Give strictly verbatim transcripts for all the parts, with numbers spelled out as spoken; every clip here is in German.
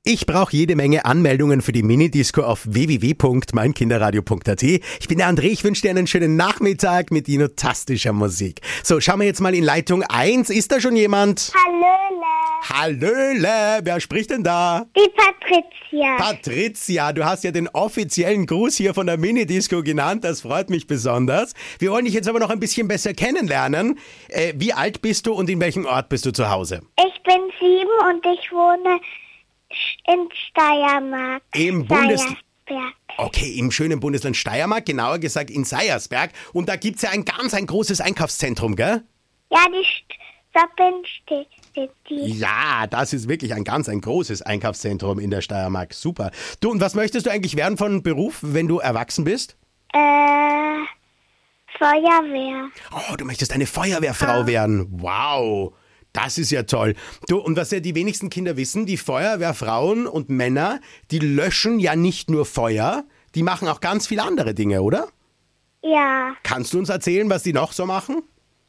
Ich brauche jede Menge Anmeldungen für die Minidisco auf w w w punkt mein kinderradio punkt a t. Ich bin der André, ich wünsche dir einen schönen Nachmittag mit dinotastischer Musik. So, schauen wir jetzt mal in Leitung eins. Ist da schon jemand? Hallöle. Hallöle, wer spricht denn da? Die Patricia. Patricia, du hast ja den offiziellen Gruß hier von der Minidisco genannt, das freut mich besonders. Wir wollen dich jetzt aber noch ein bisschen besser kennenlernen. Äh, wie alt bist du und in welchem Ort bist du zu Hause? Ich bin sieben und ich wohne in Steiermark. Im Bundes... Seiersberg. Okay, im schönen Bundesland Steiermark, genauer gesagt in Seiersberg. Und da gibt's ja ein ganz, ein großes Einkaufszentrum, gell? Ja, die Stoppen steht die. Ja, das ist wirklich ein ganz, ein großes Einkaufszentrum in der Steiermark. Super. Du, und was möchtest du eigentlich werden von Beruf, wenn du erwachsen bist? Äh, Feuerwehr. Oh, du möchtest eine Feuerwehrfrau Ja. werden. Wow. Das ist ja toll. Du, und was ja die wenigsten Kinder wissen, die Feuerwehrfrauen und Männer, die löschen ja nicht nur Feuer, die machen auch ganz viele andere Dinge, oder? Ja. Kannst du uns erzählen, was die noch so machen?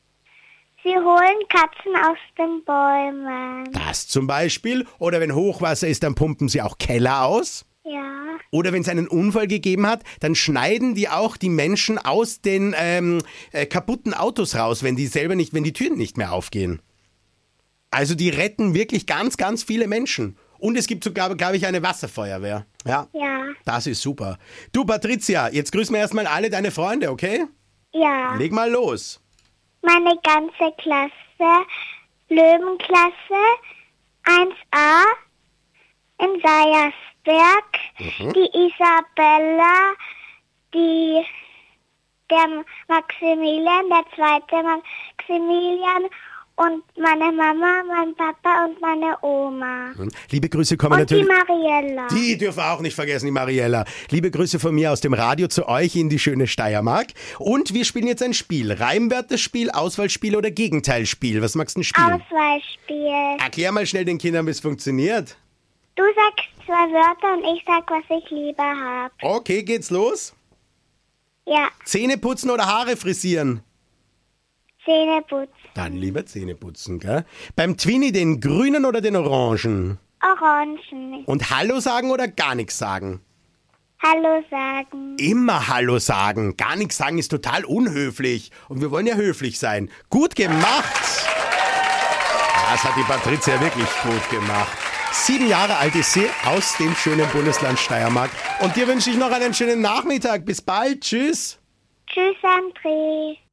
Sie holen Katzen aus den Bäumen. Das zum Beispiel. Oder wenn Hochwasser ist, dann pumpen sie auch Keller aus. Ja. Oder wenn es einen Unfall gegeben hat, dann schneiden die auch die Menschen aus den ähm, äh, kaputten Autos raus, wenn die selber nicht, wenn die Türen nicht mehr aufgehen. Also die retten wirklich ganz, ganz viele Menschen. Und es gibt sogar, glaube ich, eine Wasserfeuerwehr. Ja, Ja. das ist super. Du, Patricia, jetzt grüßen wir erstmal alle deine Freunde, okay? Ja. Leg mal los. Meine ganze Klasse, Löwenklasse, eins a in Seiersberg, die Isabella, die, der Maximilian, der zweite Maximilian und meine Mama, mein Papa und meine Oma. Liebe Grüße kommen Und natürlich... die Mariella. Die dürfen wir auch nicht vergessen, die Mariella. Liebe Grüße von mir aus dem Radio zu euch in die schöne Steiermark. Und wir spielen jetzt ein Spiel. Reimwörterspiel, Auswahlspiel oder Gegenteilspiel? Was magst du denn spielen? Auswahlspiel. Erklär mal schnell den Kindern, wie es funktioniert. Du sagst zwei Wörter und ich sag, was ich lieber hab. Okay, geht's los? Ja, Zähne putzen oder Haare frisieren? Zähne putzen. Dann lieber Zähne putzen, gell? Beim Twinny den grünen oder den orangen? Orangen. Und Hallo sagen oder gar nichts sagen? Hallo sagen. Immer Hallo sagen. Gar nichts sagen ist total unhöflich. Und wir wollen ja höflich sein. Gut gemacht. Das hat die Patricia wirklich gut gemacht. Sieben Jahre alt ist sie, aus dem schönen Bundesland Steiermark. Und dir wünsche ich noch einen schönen Nachmittag. Bis bald. Tschüss. Tschüss, André.